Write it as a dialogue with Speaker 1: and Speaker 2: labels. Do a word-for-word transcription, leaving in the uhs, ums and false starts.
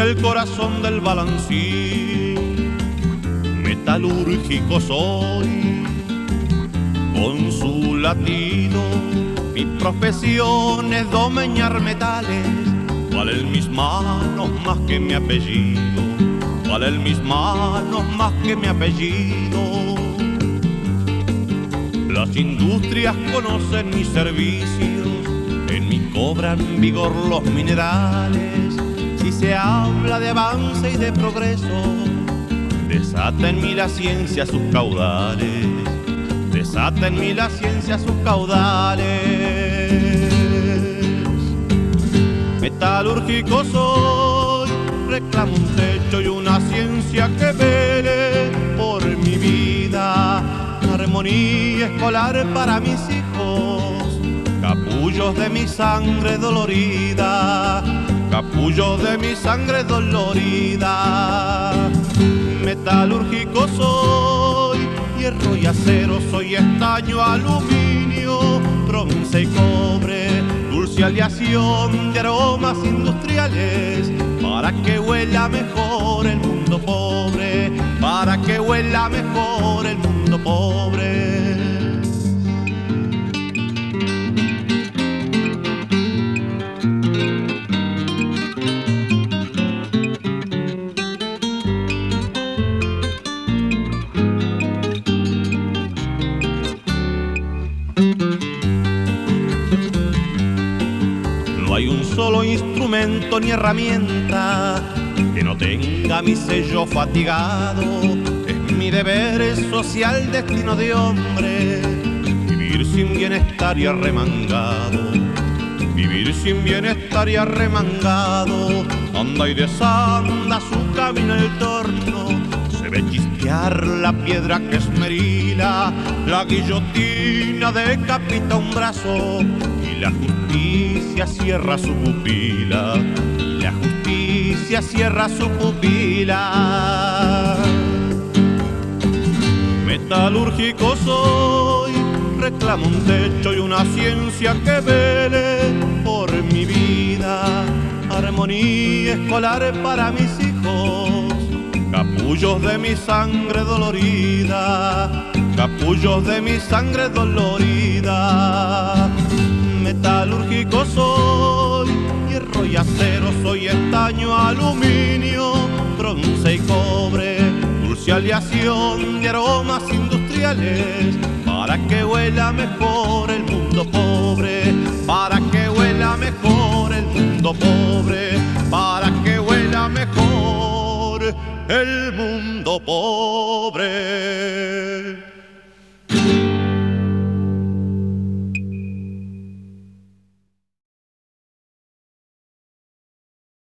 Speaker 1: el corazón del balancín. Metalúrgico soy, con su latido, mi profesión es domeñar metales. Valen mis manos más que mi apellido, valen mis manos más que mi apellido. Las industrias conocen mis servicios, en mí cobran vigor los minerales. Si se habla de avance y de progreso, desata en mí la ciencia sus caudales, desata en mí la ciencia sus caudales. Metalúrgico soy, reclamo un techo y una ciencia que vele por mi vida. Armonía escolar para mis hijos, capullos de mi sangre dolorida, capullos de mi sangre dolorida. Metalúrgico soy, hierro y acero, soy estaño, aluminio, bronce y cobre, dulce aleación de aromas industriales, para que huela mejor el mundo pobre, para que huela mejor el mundo pobre. No hay un solo instrumento ni herramienta que no tenga mi sello fatigado. Es mi deber social, destino de hombre, vivir sin bienestar y arremangado, vivir sin bienestar y arremangado. Anda y desanda su camino el torno, se ve chispear la piedra que esmerila, la guillotina decapita un brazo y la justicia cierra su pupila, y la justicia cierra su pupila. Metalúrgico soy, reclamo un techo y una ciencia que vele por mi vida. Armonía escolar para mis hijos, capullos de mi sangre dolorida, capullos de mi sangre dolorida. Metalúrgico soy, hierro y acero, soy estaño, aluminio, bronce y cobre, dulce aleación de aromas industriales, para que huela mejor el mundo pobre,